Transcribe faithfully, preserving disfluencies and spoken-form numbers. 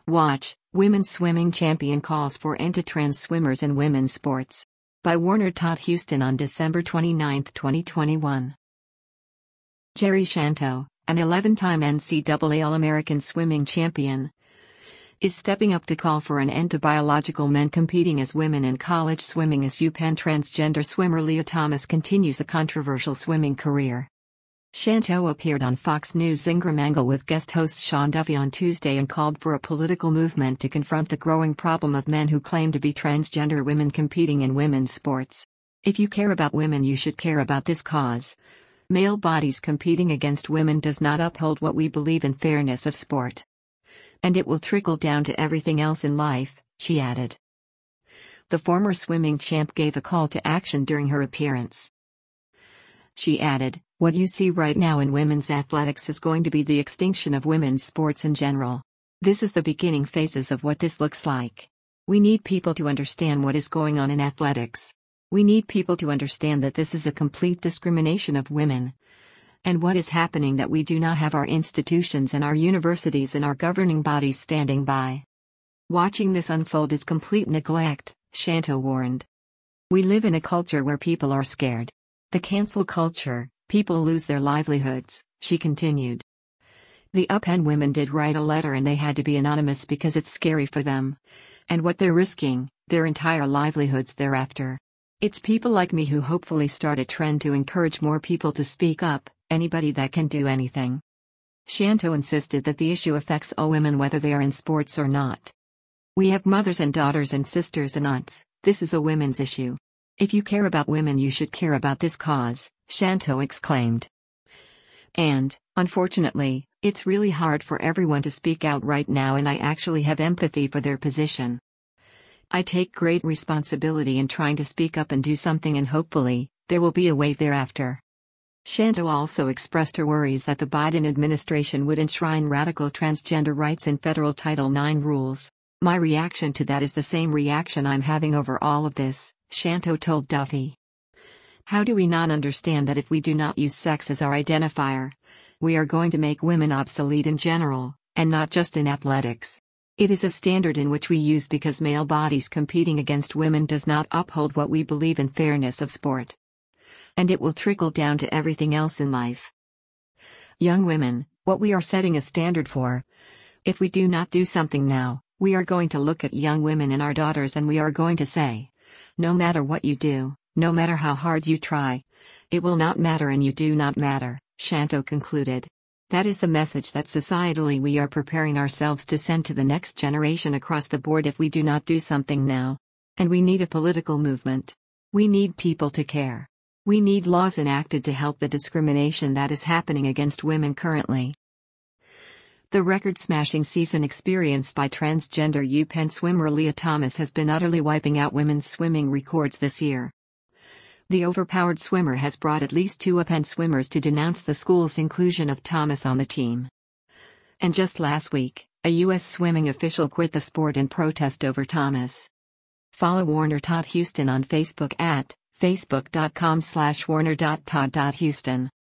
Watch, Women's Swimming Champion Calls for End to Trans Swimmers in Women's Sports. By Warner Todd Houston on December twenty-ninth, twenty twenty-one. Jerry Shanto, an eleven-time N C double A All-American swimming champion, is stepping up to call for an end to biological men competing as women in college swimming as UPenn transgender swimmer Lia Thomas continues a controversial swimming career. Shanto appeared on Fox News' Ingram Angle with guest host Sean Duffy on Tuesday and called for a political movement to confront the growing problem of men who claim to be transgender women competing in women's sports. If you care about women, you should care about this cause. Male bodies competing against women does not uphold what we believe in fairness of sport. And it will trickle down to everything else in life, she added. The former swimming champ gave a call to action during her appearance. She added, "What you see right now in women's athletics is going to be the extinction of women's sports in general. This is the beginning phases of what this looks like. We need people to understand what is going on in athletics. We need people to understand that this is a complete discrimination of women. And what is happening that we do not have our institutions and our universities and our governing bodies standing by. Watching this unfold is complete neglect," Shanto warned. "We live in a culture where people are scared. The cancel culture, people lose their livelihoods," she continued. "The UPenn women did write a letter and they had to be anonymous because it's scary for them. And what they're risking, their entire livelihoods thereafter. It's people like me who hopefully start a trend to encourage more people to speak up, anybody that can do anything." Shanto insisted that the issue affects all women whether they are in sports or not. "We have mothers and daughters and sisters and aunts, this is a women's issue. If you care about women, you should care about this cause," Shanto exclaimed. "And, unfortunately, it's really hard for everyone to speak out right now, and I actually have empathy for their position. I take great responsibility in trying to speak up and do something, and hopefully, there will be a wave thereafter." Shanto also expressed her worries that the Biden administration would enshrine radical transgender rights in federal Title nine rules. "My reaction to that is the same reaction I'm having over all of this," Shanto told Duffy. "How do we not understand that if we do not use sex as our identifier, we are going to make women obsolete in general, and not just in athletics? It is a standard in which we use because male bodies competing against women does not uphold what we believe in fairness of sport. And it will trickle down to everything else in life. Young women, what we are setting a standard for. If we do not do something now, we are going to look at young women and our daughters and we are going to say, no matter what you do, no matter how hard you try, it will not matter and you do not matter," Shanto concluded. "That is the message that societally we are preparing ourselves to send to the next generation across the board if we do not do something now. And we need a political movement. We need people to care. We need laws enacted to help the discrimination that is happening against women currently." The record-smashing season experienced by transgender UPenn swimmer Lia Thomas has been utterly wiping out women's swimming records this year. The overpowered swimmer has brought at least two UPenn swimmers to denounce the school's inclusion of Thomas on the team. And just last week, a U S swimming official quit the sport in protest over Thomas. Follow Warner Todd Houston on Facebook at facebook dot com slash warner dot todd dot houston.